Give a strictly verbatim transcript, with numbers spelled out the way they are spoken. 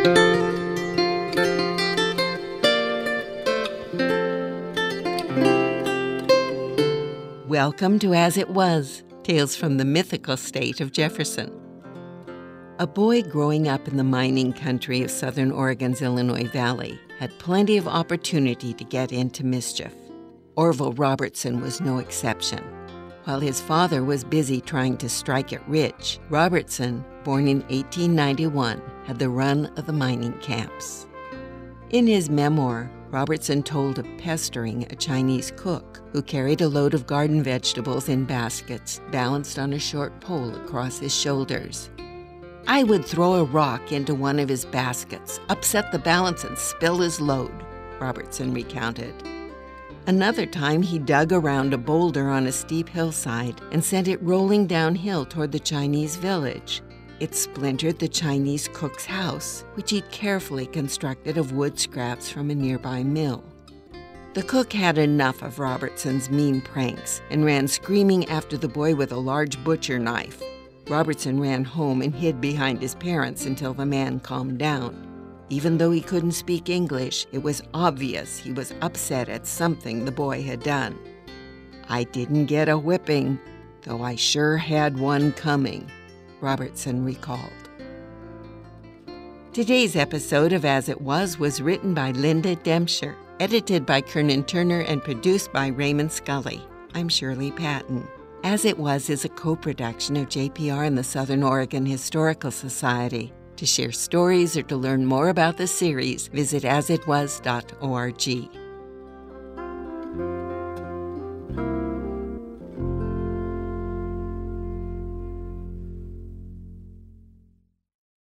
Welcome to As It Was, Tales from the Mythical State of Jefferson. A boy growing up in the mining country of southern Oregon's Illinois Valley had plenty of opportunity to get into mischief. Orville Robertson was no exception. While his father was busy trying to strike it rich, Robertson, born in eighteen ninety-one, had the run of the mining camps. In his memoir, Robertson told of pestering a Chinese cook who carried a load of garden vegetables in baskets balanced on a short pole across his shoulders. "I would throw a rock into one of his baskets, upset the balance, and spill his load," Robertson recounted. Another time, he dug around a boulder on a steep hillside and sent it rolling downhill toward the Chinese village. It splintered the Chinese cook's house, which he'd carefully constructed of wood scraps from a nearby mill. The cook had enough of Robertson's mean pranks and ran screaming after the boy with a large butcher knife. Robertson ran home and hid behind his parents until the man calmed down. Even though he couldn't speak English, it was obvious he was upset at something the boy had done. "I didn't get a whipping, though I sure had one coming," Robertson recalled. Today's episode of As It Was was written by Linda Dempscher, edited by Kernan Turner, and produced by Raymond Scully. I'm Shirley Patton. As It Was is a co-production of J P R and the Southern Oregon Historical Society. To share stories or to learn more about the series, visit as it was dot org.